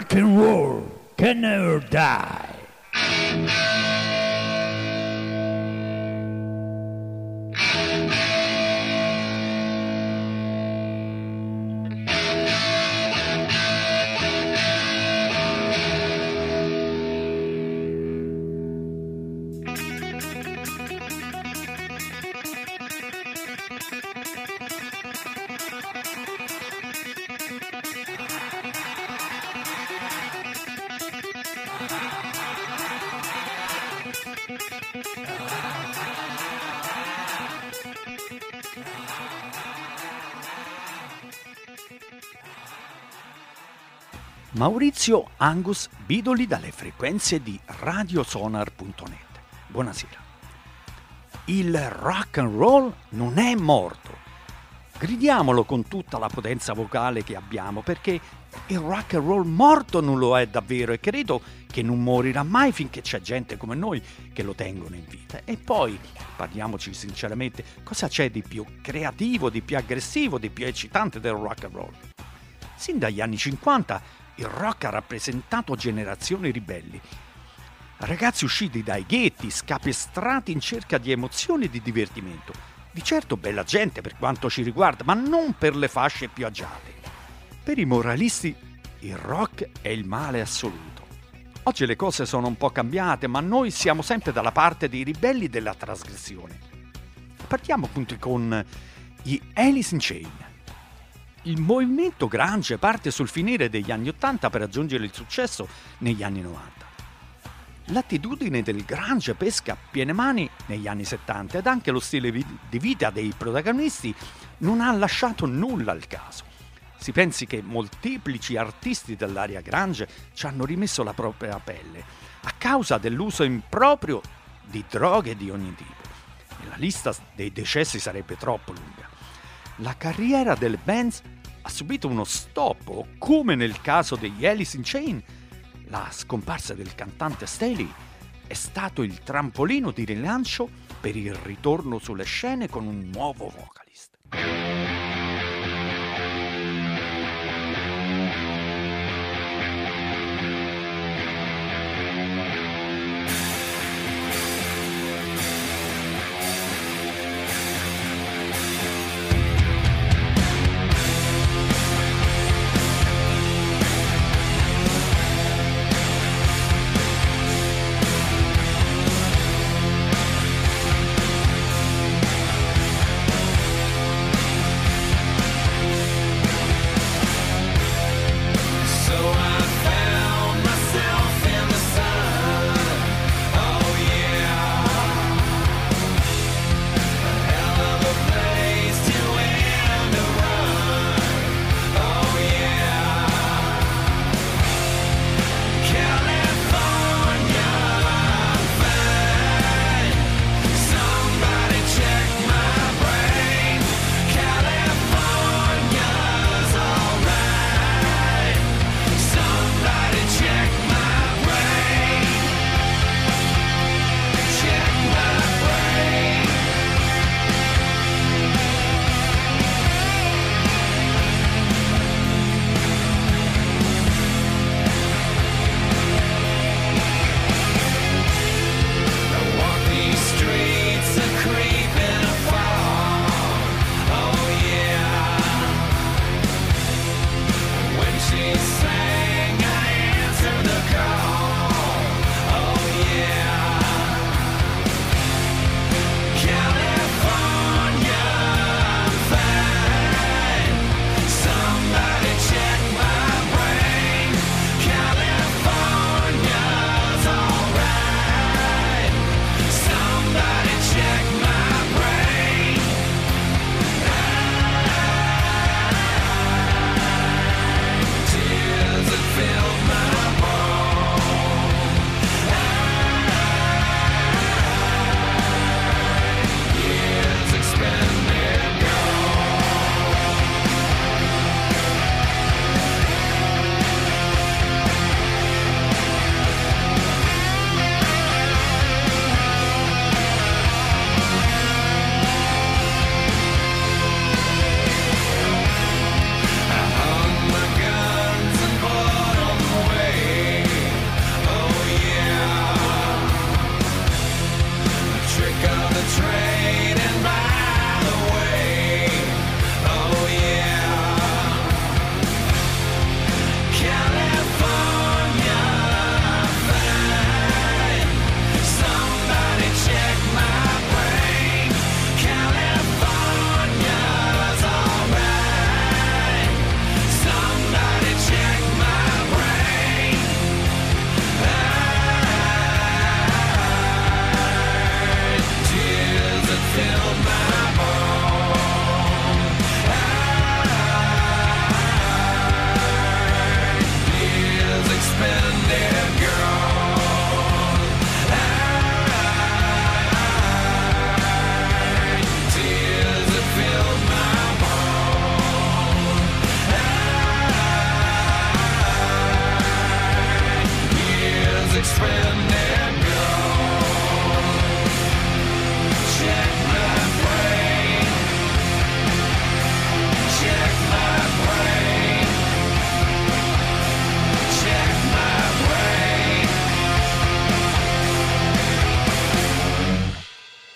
rock and roll can never die. Maurizio Angus Bidoli dalle frequenze di radiosonar.net. Buonasera. Il rock and roll non è morto. Gridiamolo con tutta la potenza vocale che abbiamo, perché il rock and roll morto non lo è davvero e credo che non morirà mai finché c'è gente come noi che lo tengono in vita. E poi, parliamoci sinceramente, cosa c'è di più creativo, di più aggressivo, di più eccitante del rock and roll? Sin dagli anni 50 il rock ha rappresentato generazioni ribelli. Ragazzi usciti dai ghetti, scapestrati in cerca di emozioni e di divertimento. Di certo bella gente per quanto ci riguarda, ma non per le fasce più agiate. Per i moralisti il rock è il male assoluto. Oggi le cose sono un po' cambiate, ma noi siamo sempre dalla parte dei ribelli della trasgressione. Partiamo appunto con gli Alice in Chains. Il movimento grunge parte sul finire degli anni 80 per raggiungere il successo negli anni 90. L'attitudine del grunge pesca a piene mani negli anni 70 ed anche lo stile di vita dei protagonisti non ha lasciato nulla al caso. Si pensi che molteplici artisti dell'area grunge ci hanno rimesso la propria pelle a causa dell'uso improprio di droghe di ogni tipo. E la lista dei decessi sarebbe troppo lunga. La carriera delle bands ha subito uno stop, o come nel caso degli Alice in Chains, la scomparsa del cantante Staley è stato il trampolino di rilancio per il ritorno sulle scene con un nuovo vocalist.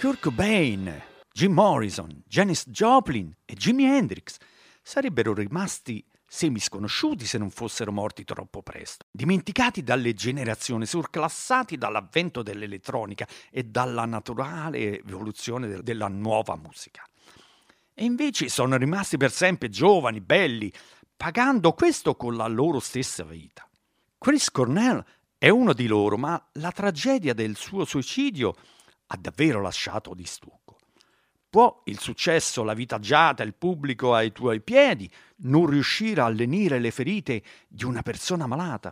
Kurt Cobain, Jim Morrison, Janis Joplin e Jimi Hendrix sarebbero rimasti semisconosciuti se non fossero morti troppo presto, dimenticati dalle generazioni, surclassati dall'avvento dell'elettronica e dalla naturale evoluzione della nuova musica. E invece sono rimasti per sempre giovani, belli, pagando questo con la loro stessa vita. Chris Cornell è uno di loro, ma la tragedia del suo suicidio ha davvero lasciato di stucco. Può il successo, la vita agiata, il pubblico ai tuoi piedi non riuscire a lenire le ferite di una persona malata?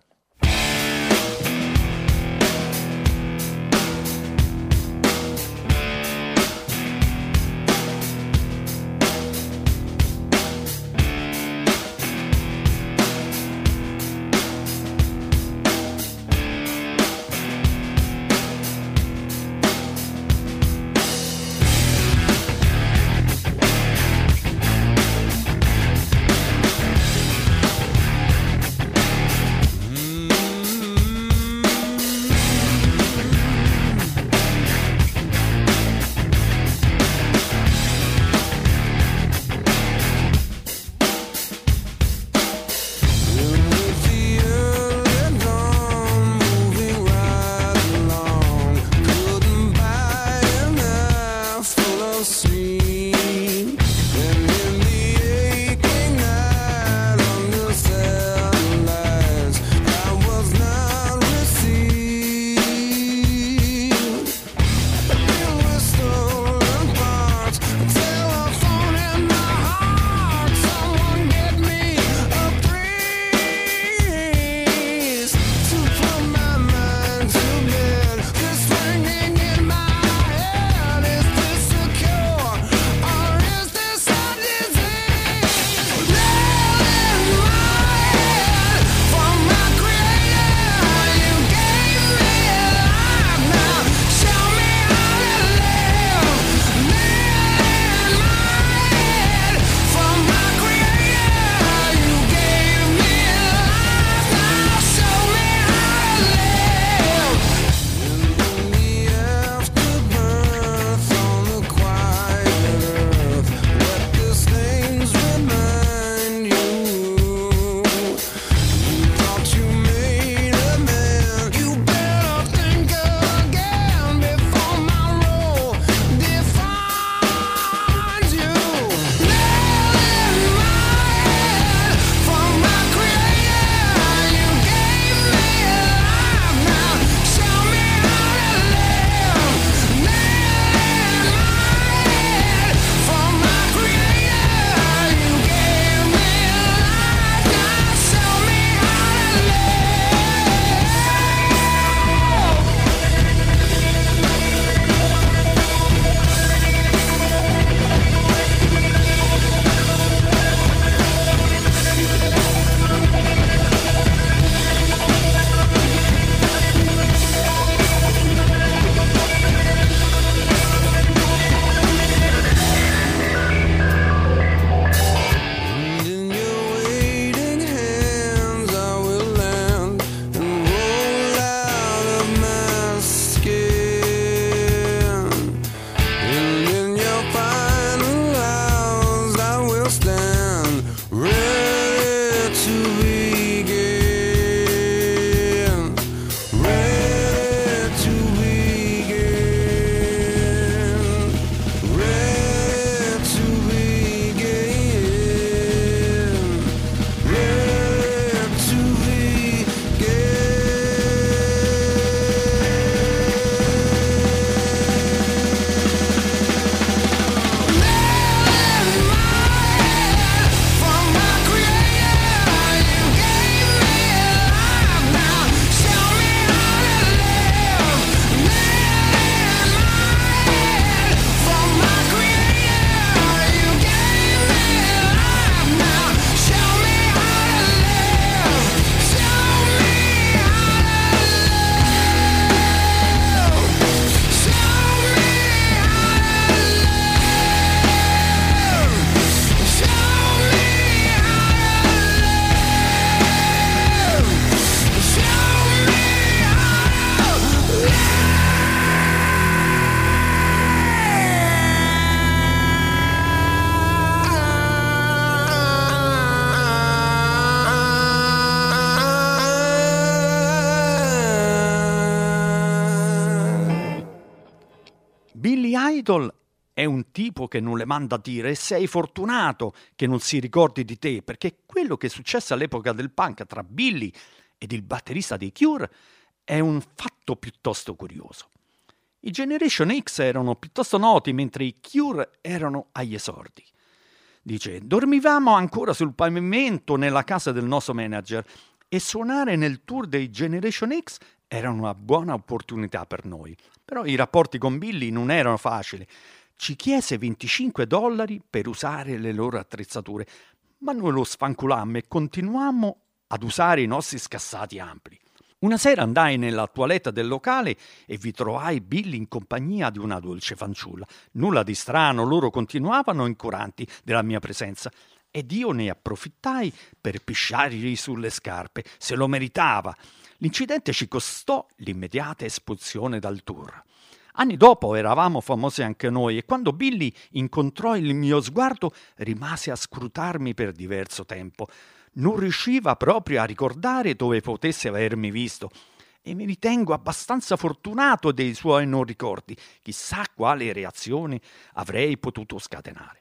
Billy Idol è un tipo che non le manda a dire e sei fortunato che non si ricordi di te, perché quello che è successo all'epoca del punk tra Billy ed il batterista dei Cure è un fatto piuttosto curioso. I Generation X erano piuttosto noti mentre i Cure erano agli esordi. Dice, dormivamo ancora sul pavimento nella casa del nostro manager e suonare nel tour dei Generation X era una buona opportunità per noi. Però i rapporti con Billy non erano facili. Ci chiese $25 per usare le loro attrezzature, ma noi lo sfanculammo e continuammo ad usare i nostri scassati ampli. Una sera andai nella toiletta del locale e vi trovai Billy in compagnia di una dolce fanciulla. Nulla di strano, loro continuavano incuranti della mia presenza ed io ne approfittai per pisciargli sulle scarpe. Se lo meritava. L'incidente ci costò l'immediata espulsione dal tour. Anni dopo eravamo famosi anche noi e quando Billy incontrò il mio sguardo rimase a scrutarmi per diverso tempo. Non riusciva proprio a ricordare dove potesse avermi visto e mi ritengo abbastanza fortunato dei suoi non ricordi. Chissà quale reazione avrei potuto scatenare.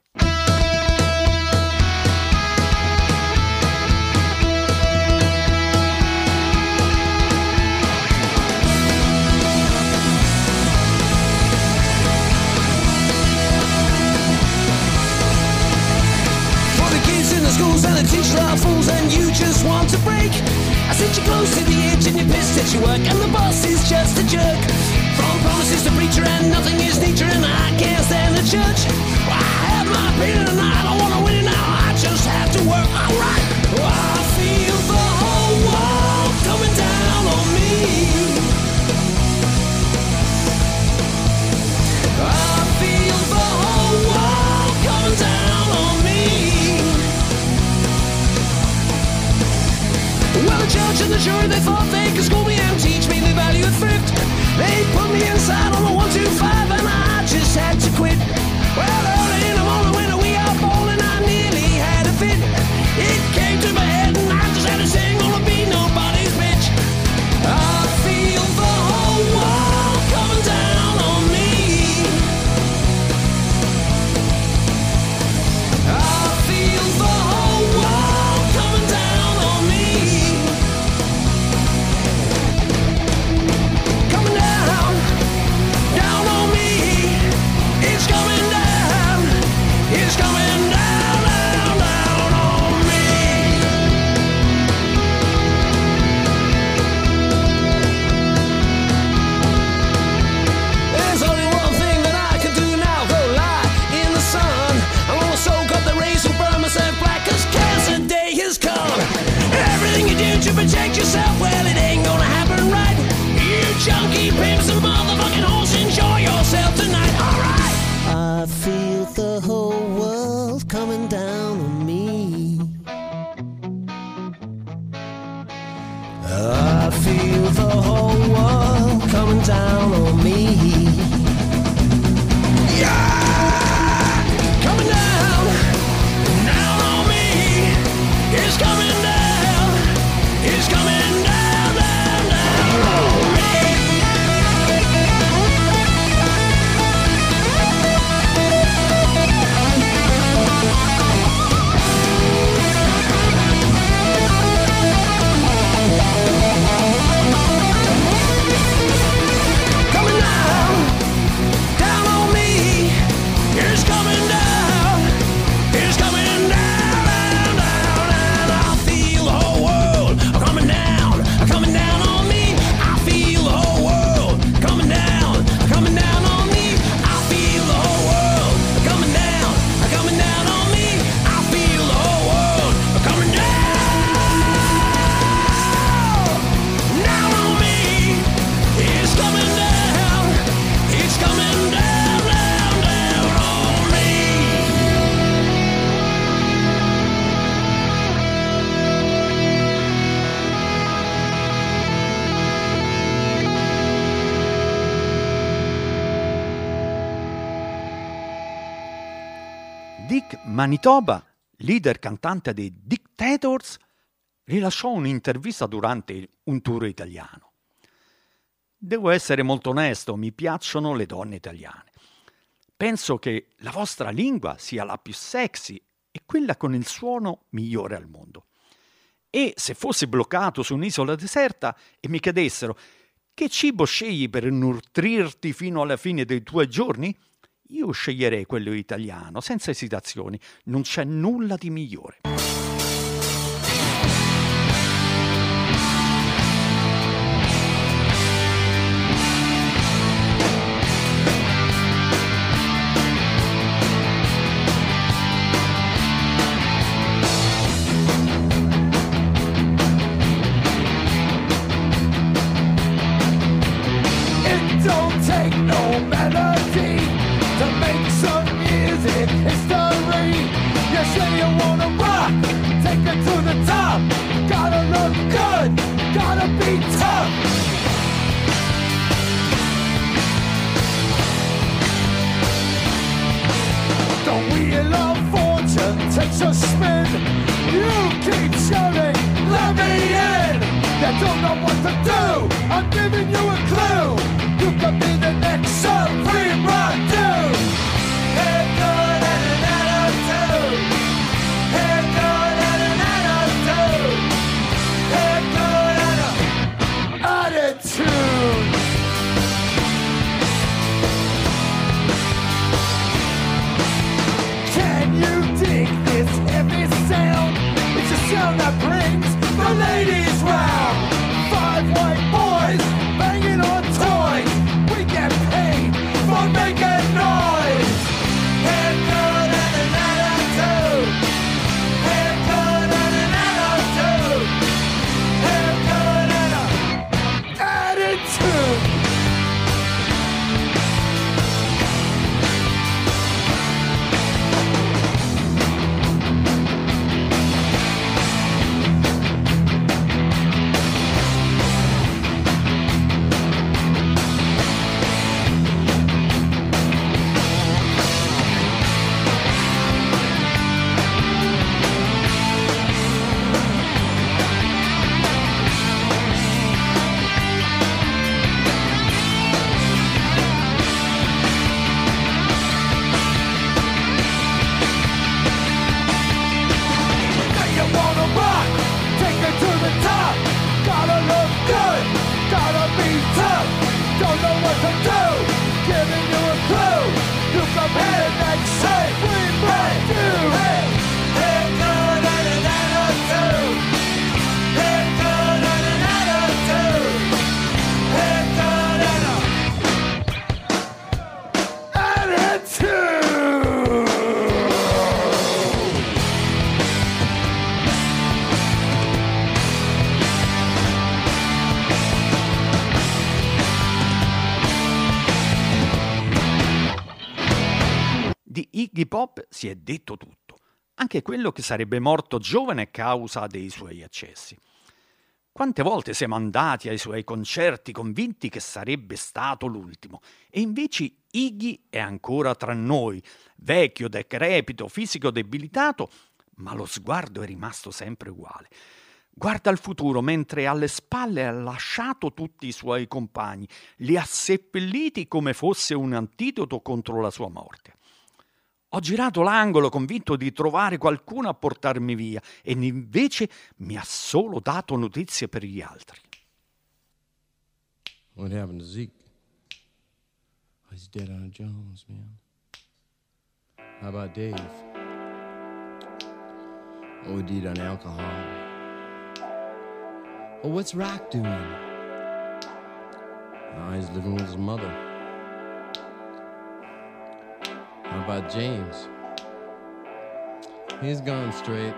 Schools and the teachers are fools and you just want to break. I sit you close to the edge and you're pissed at your work and the boss is just a jerk. From promises to preacher and nothing is nature and I can't stand the church. Well, I have my opinion and I don't want to win it now. I just have to work alright. Well, I feel the whole world coming down on me. I feel the whole world coming down on me. Well, the judge and the jury, they thought they could school me and teach me the value of thrift. They put me inside on the 125 and I just had to quit. Well, early in the morning when we are bowling, I nearly had a fit. It came to my head and I just had to sing, gonna be nobody's bitch. I feel the whole world coming down on me. I feel the whole world coming down on me. Coming down, down on me. It's coming down, it's coming down, down, down on me. There's only one thing that I can do now, go lie in the sun. I'm gonna soak up the rays and burn myself black, cause cancer day has come. Everything you do to protect yourself, well, it ain't gonna happen right. You junkie pimps and motherfucking horse, enjoy yourself tonight, alright. I feel the whole world coming down on me. I feel the whole world coming down on me. Yeah! Coming down, down on me. It's coming down, it's coming down, down, down on me. Coming down, down on me. It's coming down, it's coming down, down, down, and I feel the whole world coming down on me. I feel the whole world coming down on me. I feel the whole world coming down on me. I feel the whole world coming down on me. It's coming down, it's coming down, down, down on me. Dick Manitoba, leader cantante dei Dictators, rilasciò un'intervista durante un tour italiano. Devo essere molto onesto, mi piacciono le donne italiane. Penso che la vostra lingua sia la più sexy e quella con il suono migliore al mondo. E se fossi bloccato su un'isola deserta e mi chiedessero che cibo scegli per nutrirti fino alla fine dei tuoi giorni, io sceglierei quello italiano, senza esitazioni. Non c'è nulla di migliore. Don't take no melody to make some music history. You say you wanna rock, take it to the top. Gotta look good, gotta be tough. The wheel of fortune takes a spin. You keep shouting, let me in. You don't know what to do, I'm giving you a clue. You could be the next Supreme Rock-Do. Hey, good and an attitude. Hey, good and an attitude. Hey, good and an attitude. Can you dig this heavy sound? It's a sound that brings the ladies round. 5 white boys banging on toys. We get paid for making noise. Hey, good and an attitude. Hey, good and an attitude. Hey, good and an attitude. Iggy Pop si è detto tutto, anche quello che sarebbe morto giovane a causa dei suoi eccessi. Quante volte siamo andati ai suoi concerti convinti che sarebbe stato l'ultimo, e invece Iggy è ancora tra noi, vecchio, decrepito, fisico debilitato, ma lo sguardo è rimasto sempre uguale. Guarda al futuro mentre alle spalle ha lasciato tutti i suoi compagni, li ha seppelliti come fosse un antidoto contro la sua morte. Ho girato l'angolo convinto di trovare qualcuno a portarmi via e invece mi ha solo dato notizie per gli altri. What happened to Zeke? Oh, he's dead on Jones, man. How about Dave? OD'd on alcohol. Oh, what's Rock doing? Oh, he's living with his mother. How about James? He's gone straight.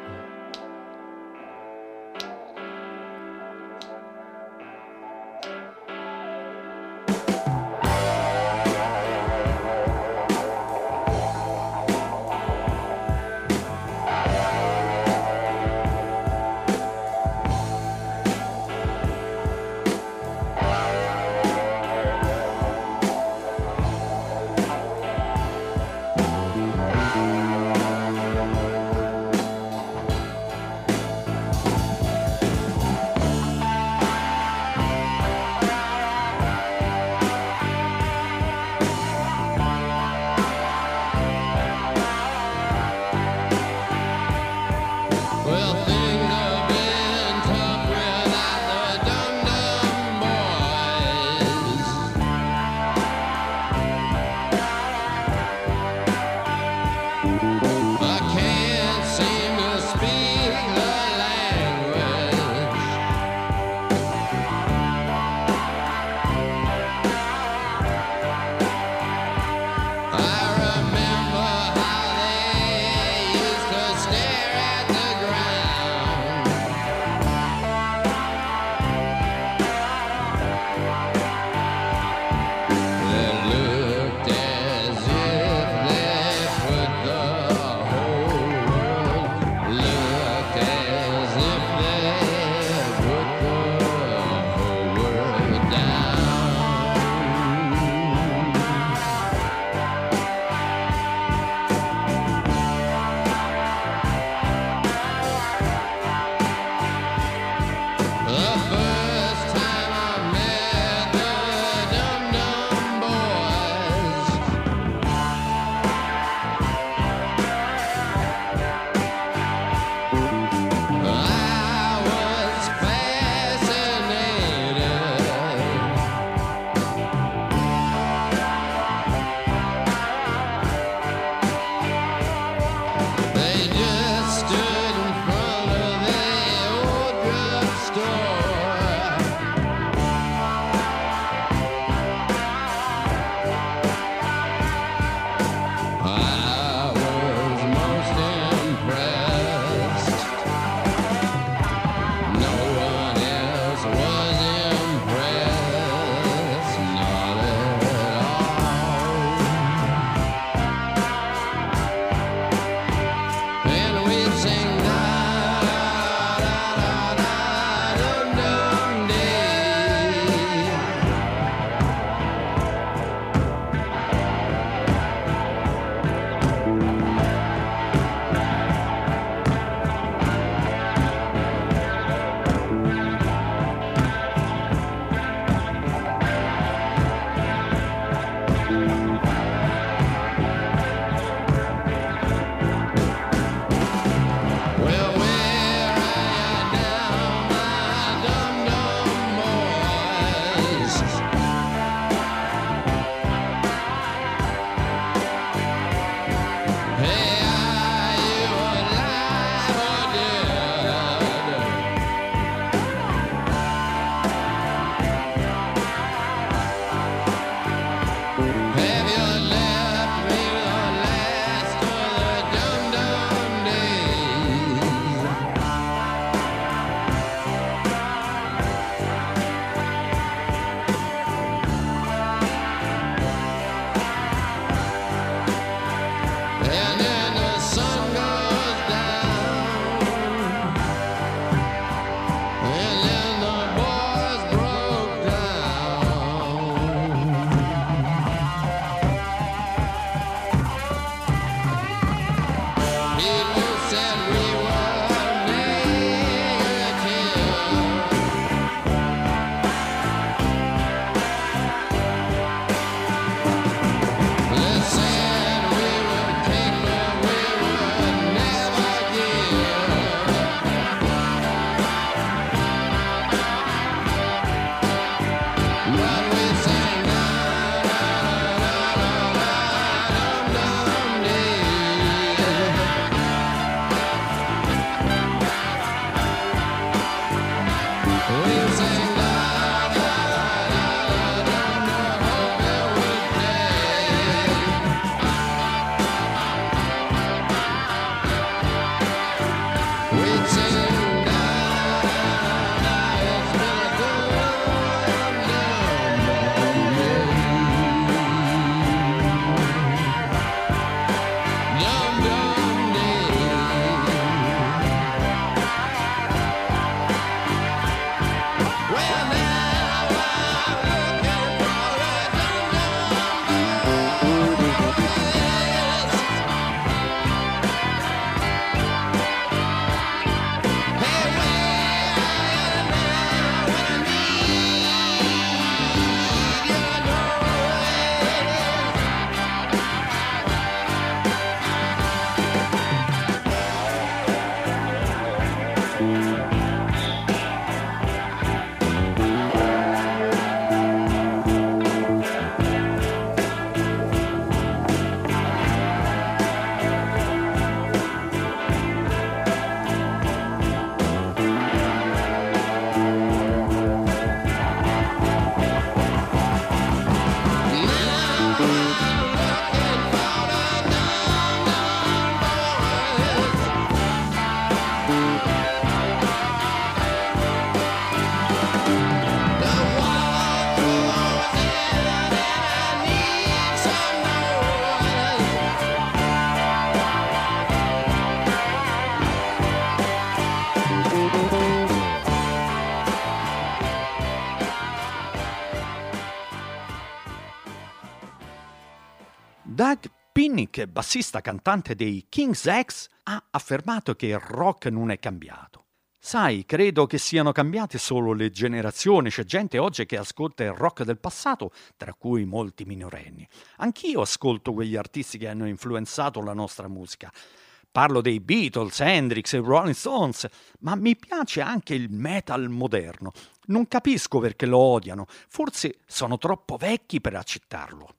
Doug Pinnick, bassista cantante dei King's X, ha affermato che il rock non è cambiato. Sai, credo che siano cambiate solo le generazioni, c'è gente oggi che ascolta il rock del passato, tra cui molti minorenni. Anch'io ascolto quegli artisti che hanno influenzato la nostra musica. Parlo dei Beatles, Hendrix e Rolling Stones, ma mi piace anche il metal moderno. Non capisco perché lo odiano, forse sono troppo vecchi per accettarlo.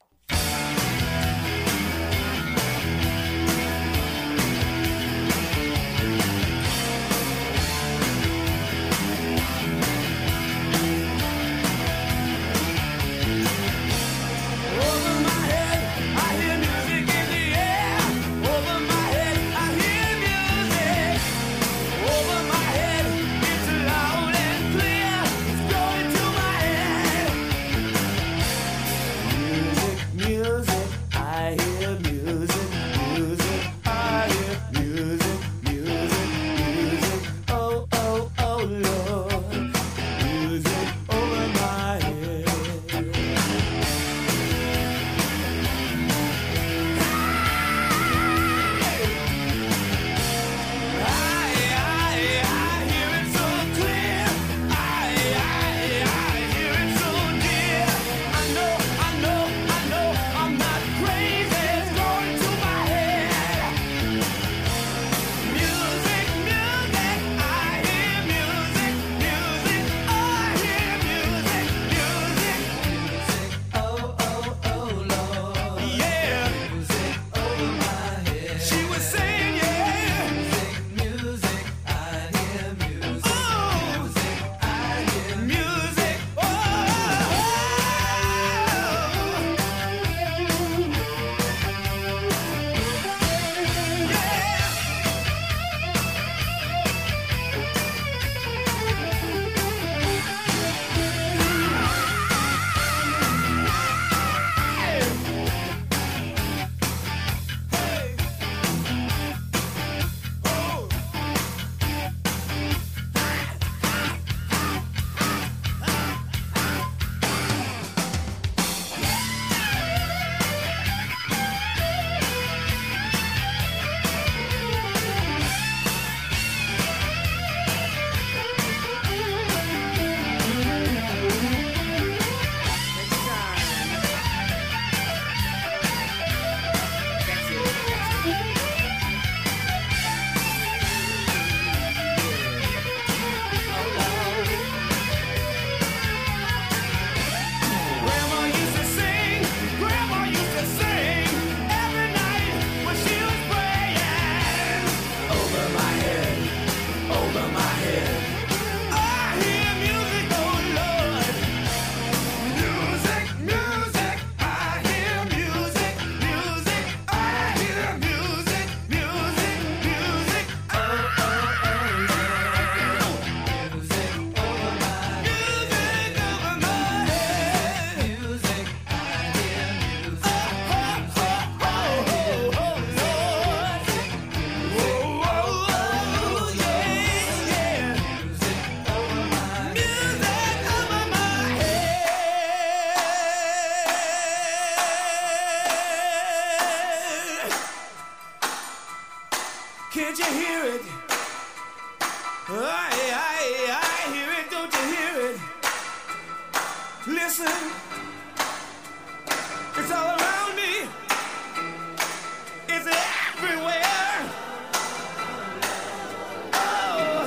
Can't you hear it? I hear it, don't you hear it? Listen, it's all around me. It's everywhere. Oh.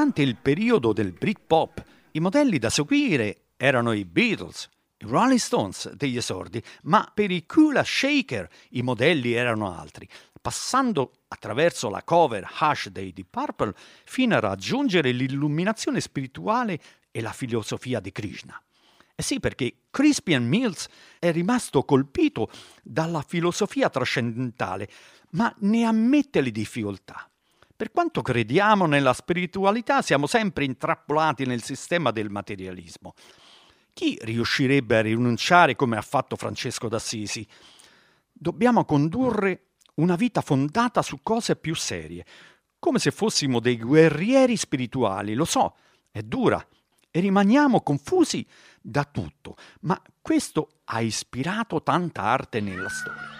durante il periodo del Britpop i modelli da seguire erano i Beatles, i Rolling Stones degli esordi, ma per i Kula Shaker i modelli erano altri, passando attraverso la cover Hush dei Deep Purple fino a raggiungere l'illuminazione spirituale e la filosofia di Krishna. Eh sì, perché Crispian Mills è rimasto colpito dalla filosofia trascendentale, ma ne ammette le difficoltà. Per quanto crediamo nella spiritualità, siamo sempre intrappolati nel sistema del materialismo. Chi riuscirebbe a rinunciare come ha fatto Francesco d'Assisi? Dobbiamo condurre una vita fondata su cose più serie, come se fossimo dei guerrieri spirituali. Lo so, è dura e rimaniamo confusi da tutto, ma questo ha ispirato tanta arte nella storia.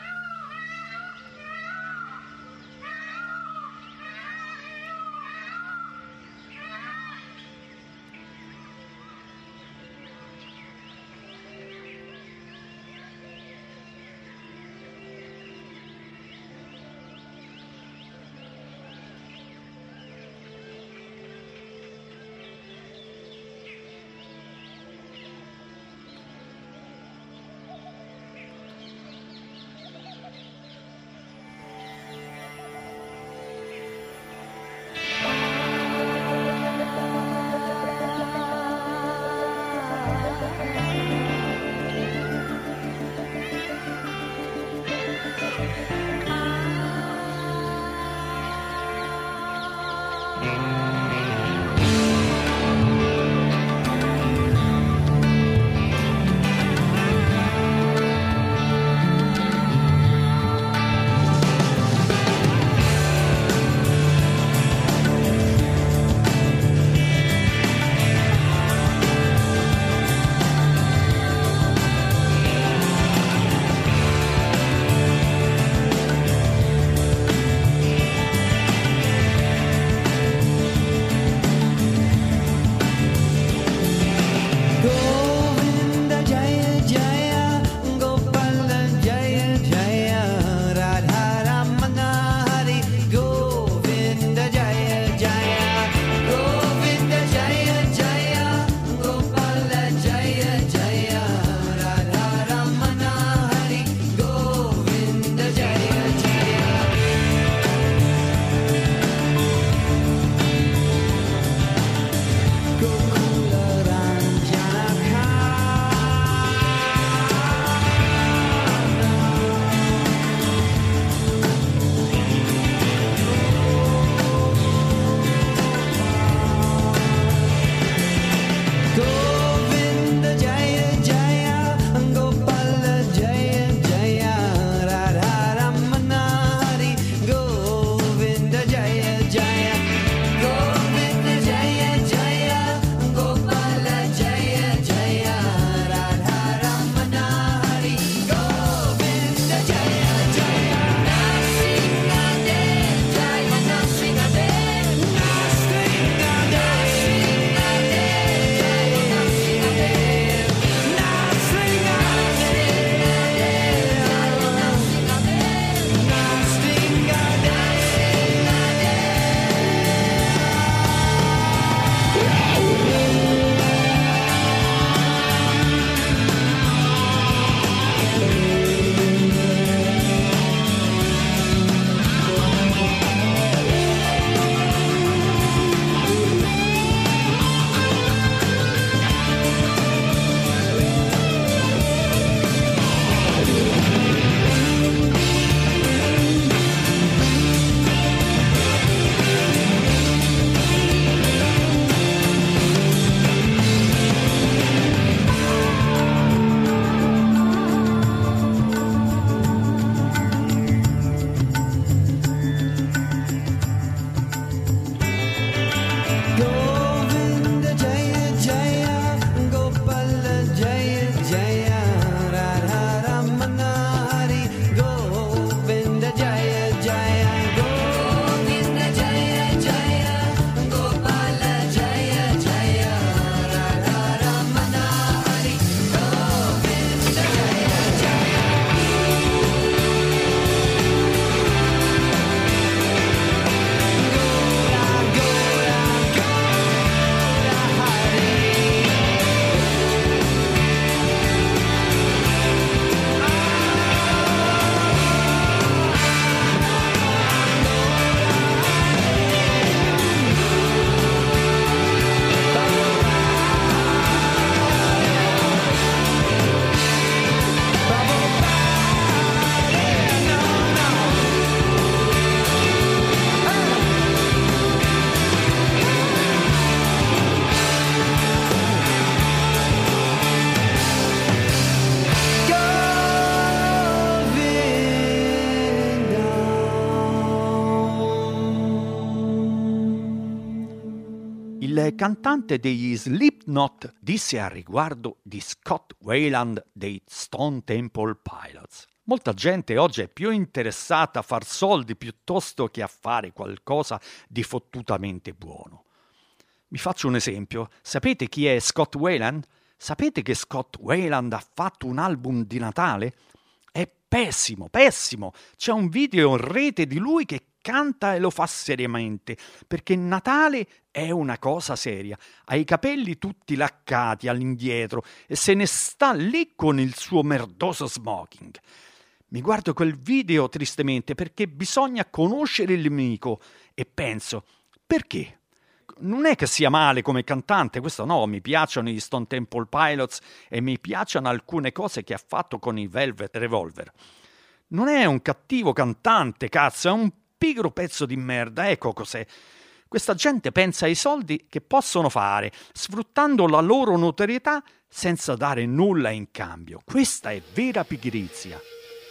Il cantante degli Slipknot disse a riguardo di Scott Weiland dei Stone Temple Pilots: molta gente oggi è più interessata a far soldi piuttosto che a fare qualcosa di fottutamente buono. Vi faccio un esempio. Sapete chi è Scott Weiland? Sapete che Scott Weiland ha fatto un album di Natale? È pessimo, pessimo. C'è un video in rete di lui che canta e lo fa seriamente, perché Natale è una cosa seria. Ha i capelli tutti laccati all'indietro e se ne sta lì con il suo merdoso smoking. Mi guardo quel video tristemente perché bisogna conoscere il nemico e penso: perché? Non è che sia male come cantante, questo no, mi piacciono gli Stone Temple Pilots e mi piacciono alcune cose che ha fatto con i Velvet Revolver. Non è un cattivo cantante, cazzo, è un pigro pezzo di merda, ecco cos'è. Questa gente pensa ai soldi che possono fare, sfruttando la loro notorietà senza dare nulla in cambio. Questa è vera pigrizia.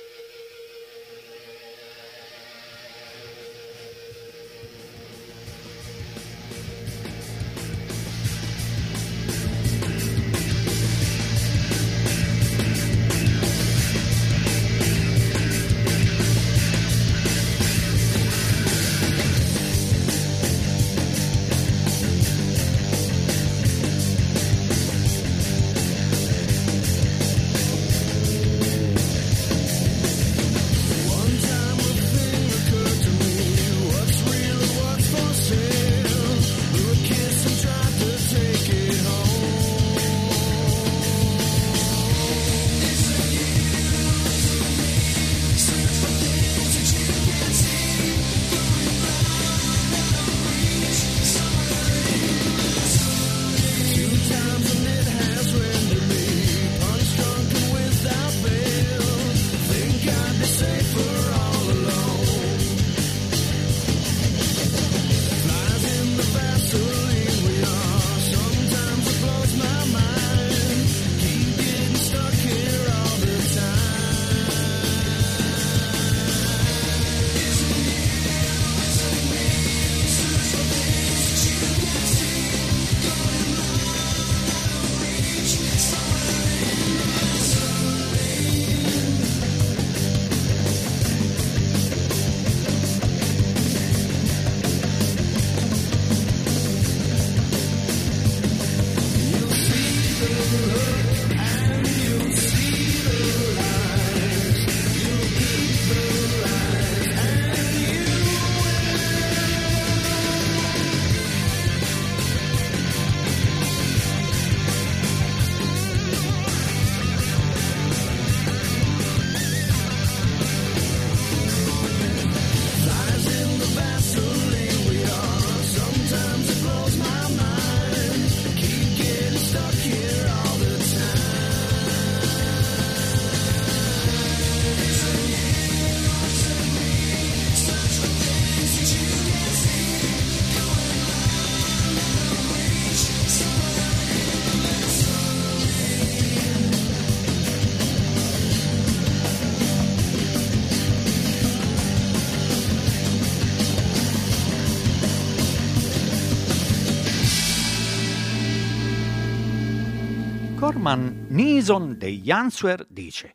Norman Neeson degli Answer dice: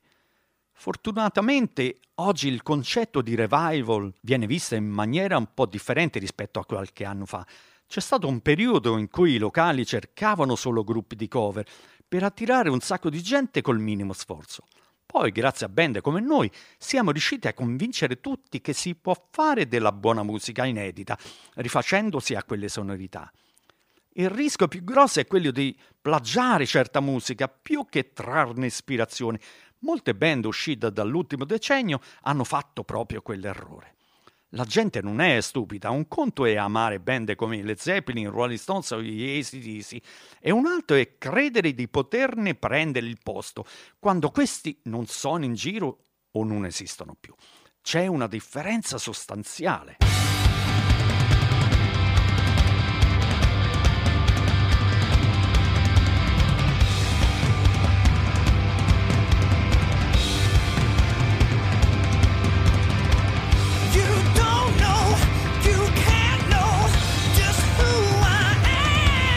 fortunatamente oggi il concetto di revival viene visto in maniera un po' differente rispetto a qualche anno fa. C'è stato un periodo in cui i locali cercavano solo gruppi di cover per attirare un sacco di gente col minimo sforzo. Poi, grazie a band come noi, siamo riusciti a convincere tutti che si può fare della buona musica inedita, rifacendosi a quelle sonorità. Il rischio più grosso è quello di plagiare certa musica più che trarne ispirazione. Molte band uscite dall'ultimo decennio hanno fatto proprio quell'errore. La gente non è stupida, un conto è amare band come i Led Zeppelin, Rolling Stones o gli AC/DC, e un altro è credere di poterne prendere il posto, quando questi non sono in giro o non esistono più. C'è una differenza sostanziale. You don't know, you can't know just who I am.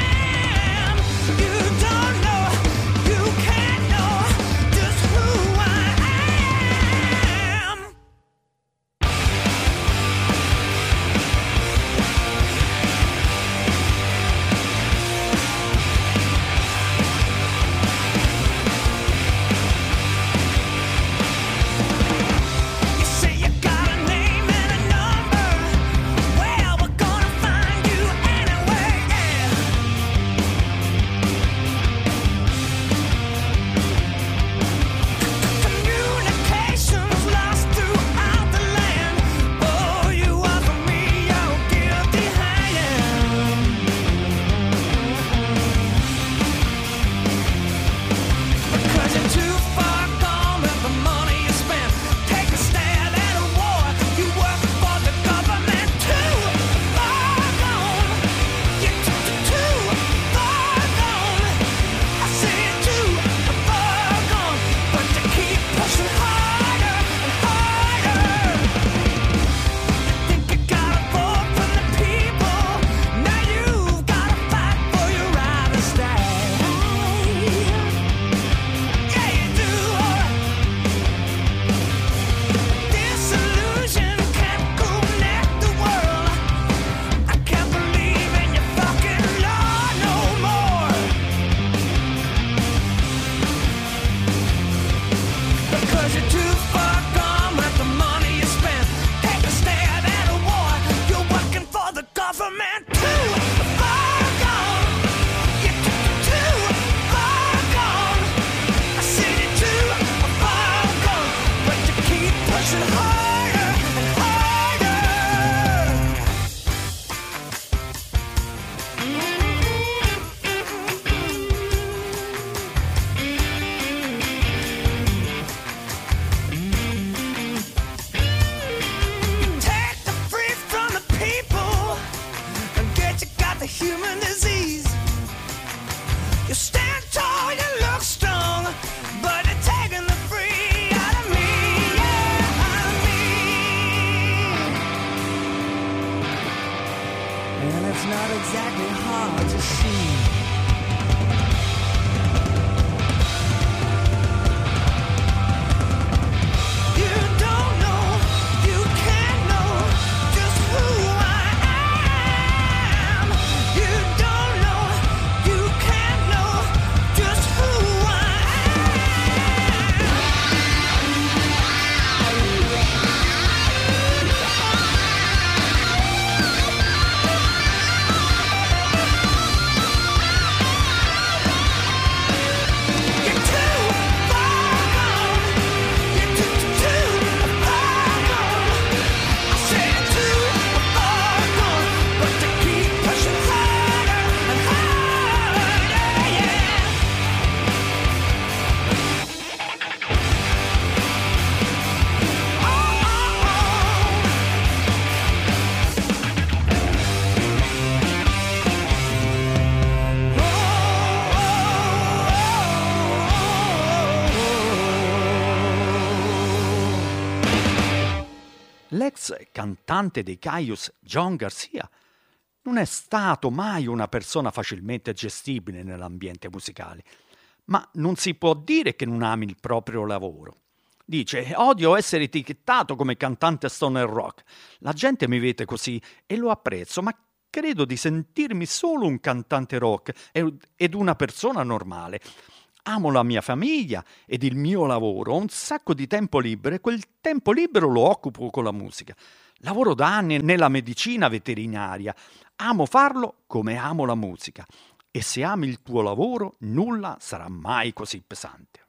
l'ex cantante dei Caius John Garcia non è stato mai una persona facilmente gestibile nell'ambiente musicale, ma non si può dire che non ami il proprio lavoro. Dice: odio essere etichettato come cantante stoner rock. La gente mi vede così e lo apprezzo, ma credo di sentirmi solo un cantante rock ed una persona normale. Amo la mia famiglia ed il mio lavoro, ho un sacco di tempo libero e quel tempo libero lo occupo con la musica. Lavoro da anni nella medicina veterinaria, amo farlo come amo la musica e se ami il tuo lavoro nulla sarà mai così pesante.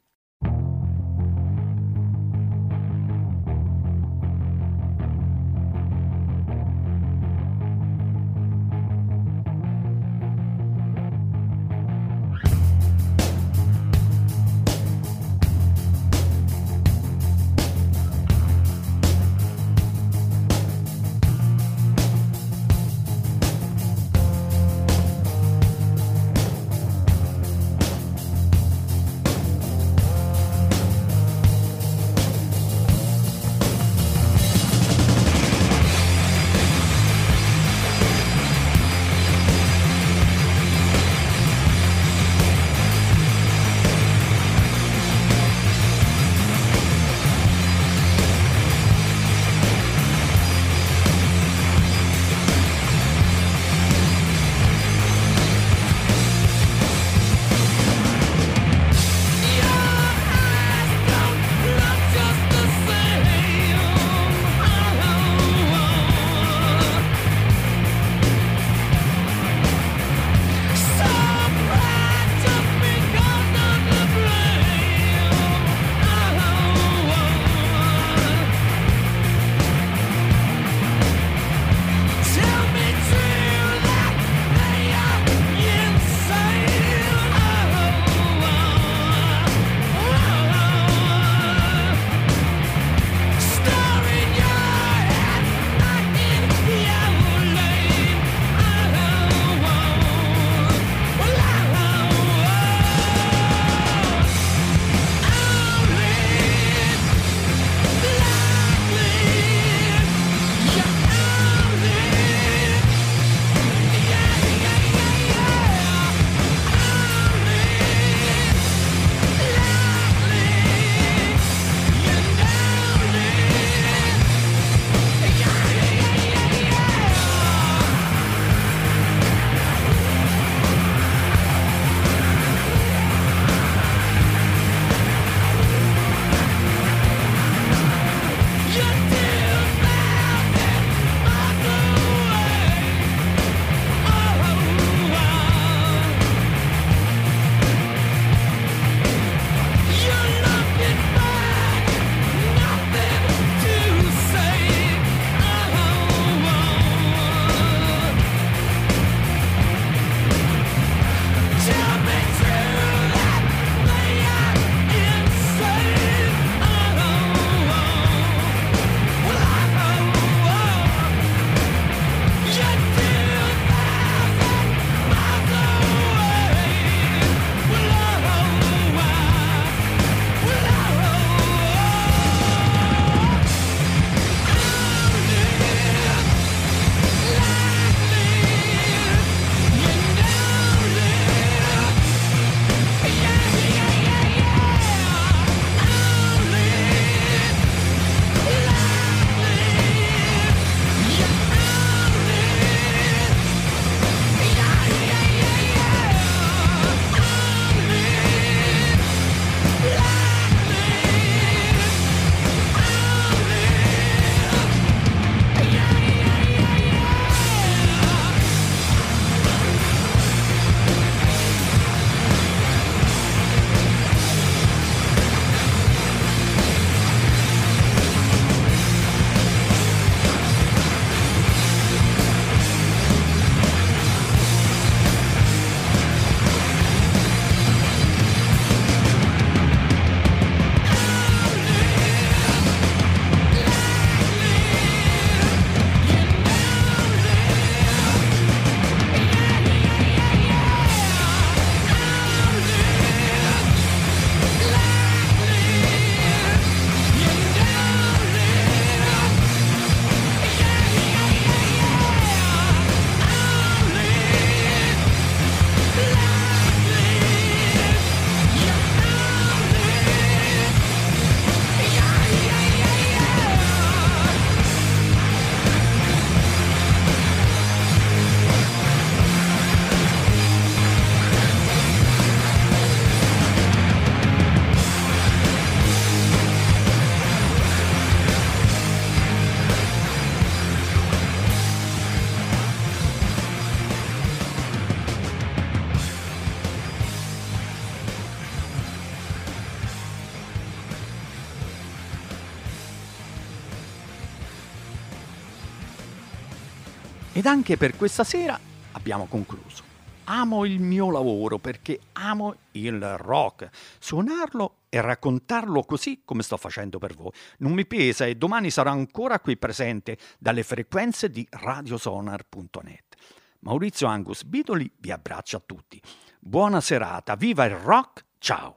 Ed anche per questa sera abbiamo concluso. Amo il mio lavoro perché amo il rock, suonarlo e raccontarlo così come sto facendo per voi. Non mi pesa e domani sarò ancora qui presente dalle frequenze di radiosonar.net. Maurizio Angus Bidoli vi abbraccia a tutti. Buona serata, viva il rock, ciao!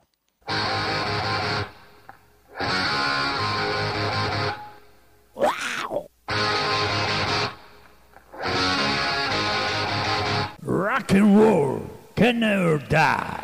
Rock and roll can never die.